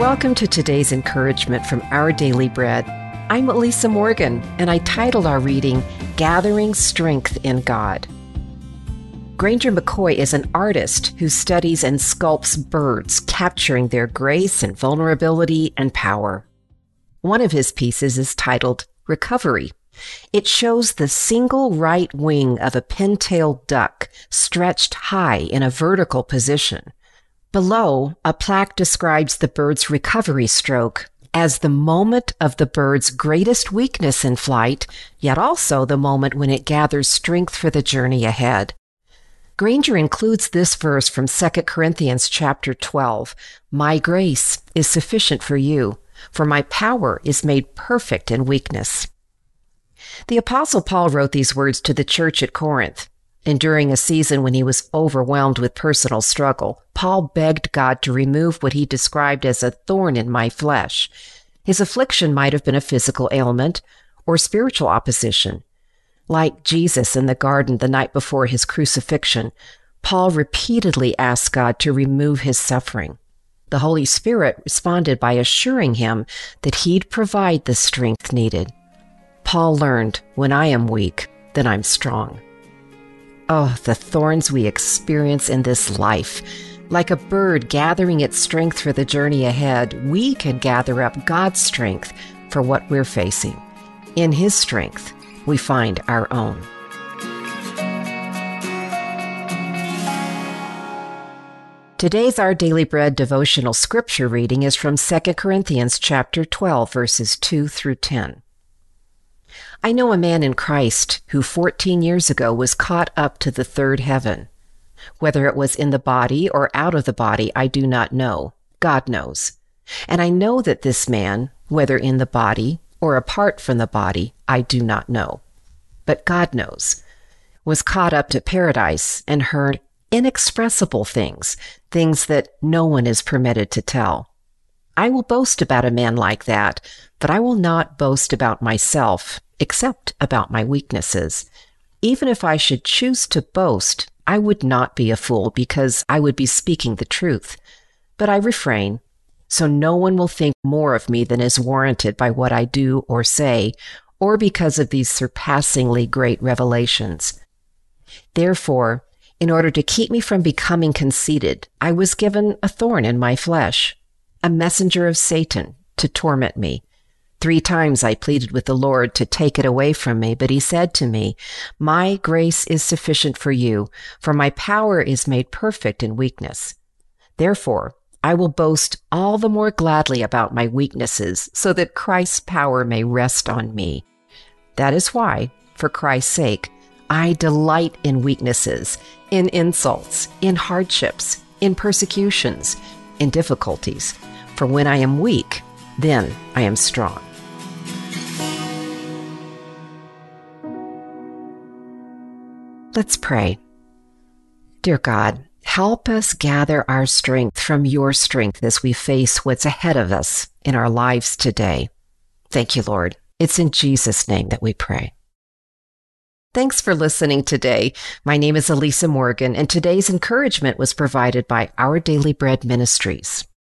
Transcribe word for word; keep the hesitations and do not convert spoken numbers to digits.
Welcome to today's encouragement from Our Daily Bread. I'm Elisa Morgan, and I titled our reading, Gathering Strength in God. Granger McCoy is an artist who studies and sculpts birds, capturing their grace and vulnerability and power. One of his pieces is titled Recovery. It shows the single right wing of a pin-tailed duck stretched high in a vertical position. Below, a plaque describes the bird's recovery stroke as the moment of the bird's greatest weakness in flight, yet also the moment when it gathers strength for the journey ahead. Granger includes this verse from Second Corinthians chapter twelve, "My grace is sufficient for you, for my power is made perfect in weakness." The Apostle Paul wrote these words to the church at Corinth. And during a season when he was overwhelmed with personal struggle, Paul begged God to remove what he described as a thorn in my flesh. His affliction might have been a physical ailment or spiritual opposition. Like Jesus in the garden the night before his crucifixion, Paul repeatedly asked God to remove his suffering. The Holy Spirit responded by assuring him that he'd provide the strength needed. Paul learned, when I am weak, then I'm strong. Oh, the thorns we experience in this life. Like a bird gathering its strength for the journey ahead, we can gather up God's strength for what we're facing. In His strength, we find our own. Today's Our Daily Bread devotional scripture reading is from Second Corinthians chapter twelve, verses two through ten. I know a man in Christ who fourteen years ago was caught up to the third heaven. Whether it was in the body or out of the body, I do not know. God knows. And I know that this man, whether in the body or apart from the body, I do not know. But God knows, was caught up to paradise and heard inexpressible things, things that no one is permitted to tell. I will boast about a man like that, but I will not boast about myself, except about my weaknesses. Even if I should choose to boast, I would not be a fool because I would be speaking the truth. But I refrain, so no one will think more of me than is warranted by what I do or say, or because of these surpassingly great revelations. Therefore, in order to keep me from becoming conceited, I was given a thorn in my flesh, a messenger of Satan to torment me. Three times I pleaded with the Lord to take it away from me, but he said to me, "My grace is sufficient for you, for my power is made perfect in weakness." Therefore, I will boast all the more gladly about my weaknesses, so that Christ's power may rest on me. That is why, for Christ's sake, I delight in weaknesses, in insults, in hardships, in persecutions, in difficulties. For when I am weak, then I am strong. Let's pray. Dear God, help us gather our strength from your strength as we face what's ahead of us in our lives today. Thank you, Lord. It's in Jesus' name that we pray. Thanks for listening today. My name is Elisa Morgan, and today's encouragement was provided by Our Daily Bread Ministries.